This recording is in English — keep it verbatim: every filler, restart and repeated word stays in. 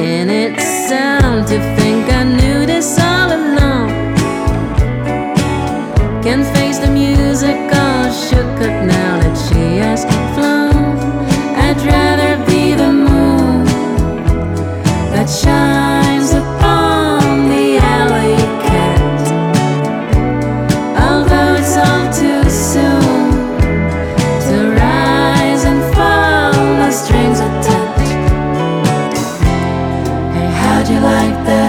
And it sounds to think I knew this all along. Can face the music all shook up now that she has flown. I'd rather be the moon that shines upon the alley cat. Although it's all too soon to rise and fall, the strings attached. Hey, how'd you like that?